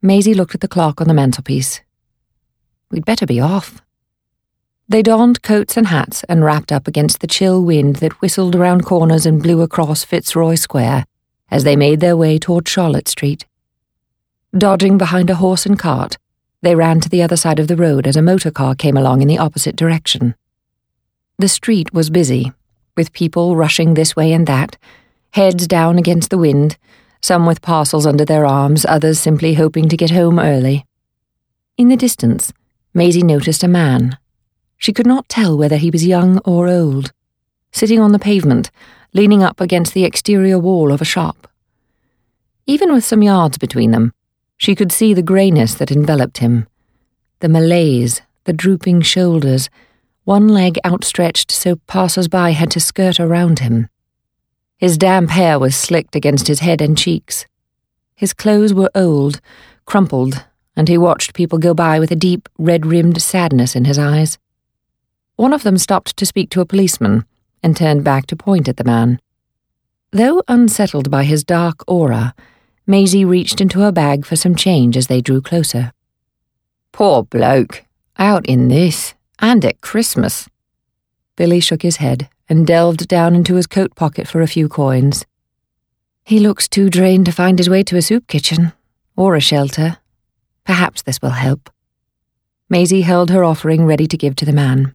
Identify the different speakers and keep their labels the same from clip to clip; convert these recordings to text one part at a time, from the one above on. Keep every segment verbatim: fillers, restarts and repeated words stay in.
Speaker 1: Maisie looked at the clock on the mantelpiece. We'd better be off. They donned coats and hats and wrapped up against the chill wind that whistled around corners and blew across Fitzroy Square as they made their way toward Charlotte Street. Dodging behind a horse and cart, they ran to the other side of the road as a motor car came along in the opposite direction. The street was busy, with people rushing this way and that, heads down against the wind, some with parcels under their arms, others simply hoping to get home early. In the distance, Maisie noticed a man. She could not tell whether he was young or old, sitting on the pavement, leaning up against the exterior wall of a shop. Even with some yards between them, she could see the greyness that enveloped him, the malaise, the drooping shoulders, one leg outstretched so passers-by had to skirt around him. His damp hair was slicked against his head and cheeks. His clothes were old, crumpled, and he watched people go by with a deep, red-rimmed sadness in his eyes. One of them stopped to speak to a policeman and turned back to point at the man. Though unsettled by his dark aura, Maisie reached into her bag for some change as they drew closer. Poor bloke, out in this, and at Christmas. Billy shook his head and delved down into his coat pocket for a few coins. He looks too drained to find his way to a soup kitchen, or a shelter. Perhaps this will help. Maisie held her offering ready to give to the man.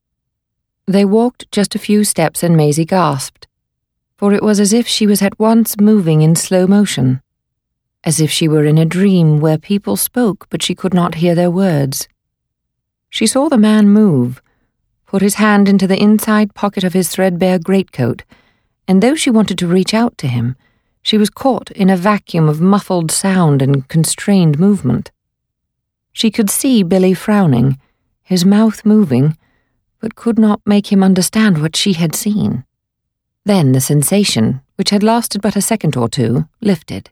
Speaker 1: They walked just a few steps and Maisie gasped, for it was as if she was at once moving in slow motion, as if she were in a dream where people spoke but she could not hear their words. She saw the man move, put his hand into the inside pocket of his threadbare greatcoat, and though she wanted to reach out to him, she was caught in a vacuum of muffled sound and constrained movement. She could see Billy frowning, his mouth moving, but could not make him understand what she had seen. Then the sensation, which had lasted but a second or two, lifted.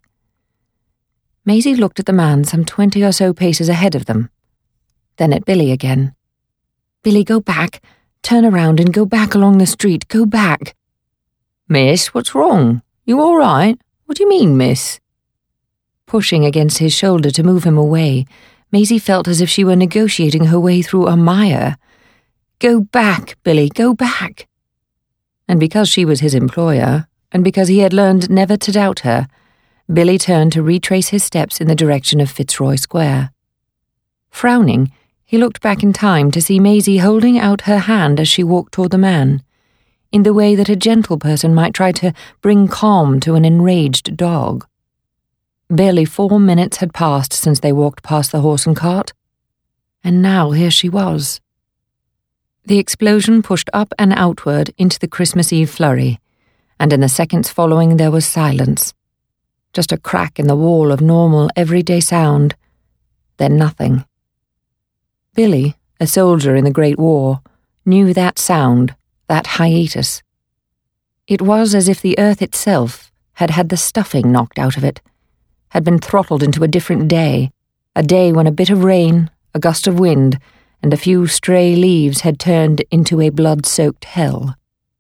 Speaker 1: Maisie looked at the man some twenty or so paces ahead of them, then at Billy again. Billy, go back, turn around and go back along the street, go back. Miss, what's wrong? You all right? What do you mean, miss? Pushing against his shoulder to move him away, Maisie felt as if she were negotiating her way through a mire. Go back, Billy, go back. And because she was his employer, and because he had learned never to doubt her, Billy turned to retrace his steps in the direction of Fitzroy Square. Frowning, he looked back in time to see Maisie holding out her hand as she walked toward the man, in the way that a gentle person might try to bring calm to an enraged dog. Barely four minutes had passed since they walked past the horse and cart, and now here she was. The explosion pushed up and outward into the Christmas Eve flurry, and in the seconds following there was silence. Just a crack in the wall of normal, everyday sound, then nothing. Billy, a soldier in the Great War, knew that sound, that hiatus. It was as if the earth itself had had the stuffing knocked out of it, had been throttled into a different day, a day when a bit of rain, a gust of wind, and a few stray leaves had turned into a blood-soaked hell.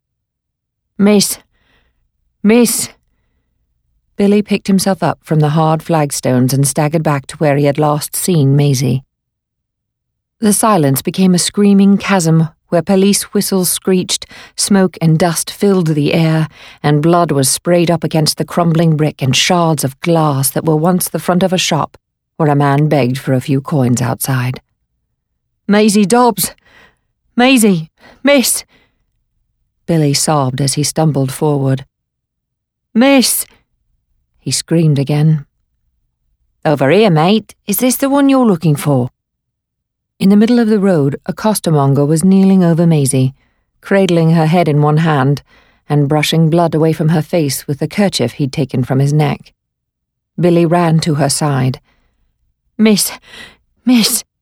Speaker 1: Miss! Miss! Billy picked himself up from the hard flagstones and staggered back to where he had last seen Maisie. The silence became a screaming chasm where police whistles screeched, smoke and dust filled the air, and blood was sprayed up against the crumbling brick and shards of glass that were once the front of a shop where a man begged for a few coins outside. Maisie Dobbs! Maisie! Miss! Billy sobbed as he stumbled forward. Miss! He screamed again. Over here, mate. Is this the one you're looking for? In the middle of the road, a costermonger was kneeling over Maisie, cradling her head in one hand and brushing blood away from her face with the kerchief he'd taken from his neck. Billy ran to her side. Miss! Miss!